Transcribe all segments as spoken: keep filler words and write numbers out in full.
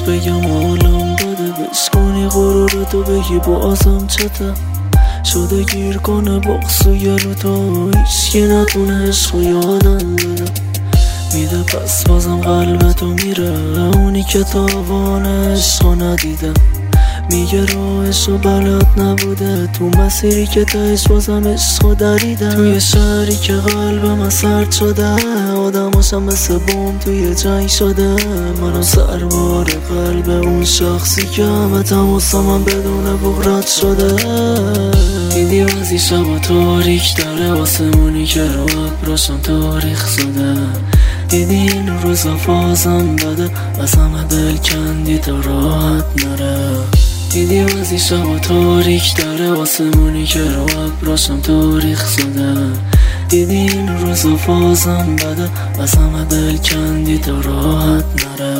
بگم حالم بده، بشکنی غرورتو بگی بازم چته شده گیر کنه بغض و گلوتو، هیچکی نتونه عشقو یادم بده. میده پس بازم قلبتو میره اونی که تاوان عشقو ندیده. میگه راهشو بلد نبوده تو مسیری که تهش بازم عشقو دریده. توی شهری که قلب من سرد شده، آدماشم مثل بوم توی جنگ شده. منم سربار قلب اون شخصی که همه تماس من بدون بغرت شده. دیدی وزی شب تاریک داره آسمونی که رو ابراشم تاریخ زده. دیدی این روزا فازم بده از همه دل کندی تا راحت نره. دیدی وزی شب تاریک داره آسمونی که رو ابراشم تاریخ زده. دیدی این روزا فازم بده از همه دل کندی تا راحت نره.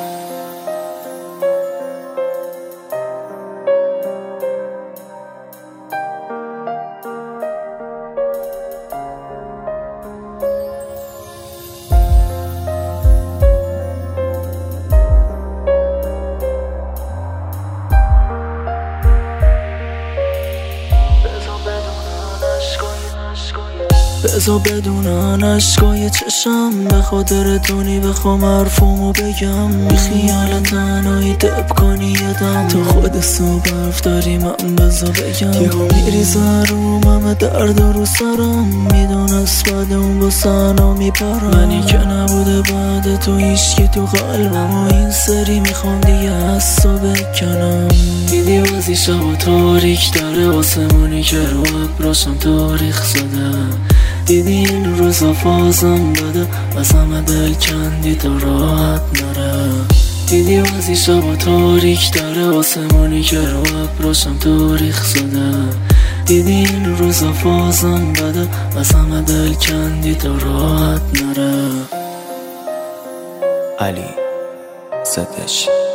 بذار بدونن عشقای چشم به خاطر تونی بخوام حرفمو بگم. بی خیال تنهایی دب کنی یدم تو خود صبح حرف داری من بذار بگم. یهو میریزه روم همه درد رو سرم، میدونست بعد اون با سنا میپرم. منی که نبوده بعد تو هیچکی تو قلبم و این سری میخوام دیگه حسو بکنم. دیدی وزی شب تاریک داره آسمونی که رو ابراشم تاریخ زده. دیدی این روزا فازم بده از همه دل کندی تا راحت نره. دیدی وزی شب تاریک داره آسمونی که رو ابراشم تاریخ زده. دیدی این روزا فازم بده از همه دل کندی تا راحت نره. علی زدش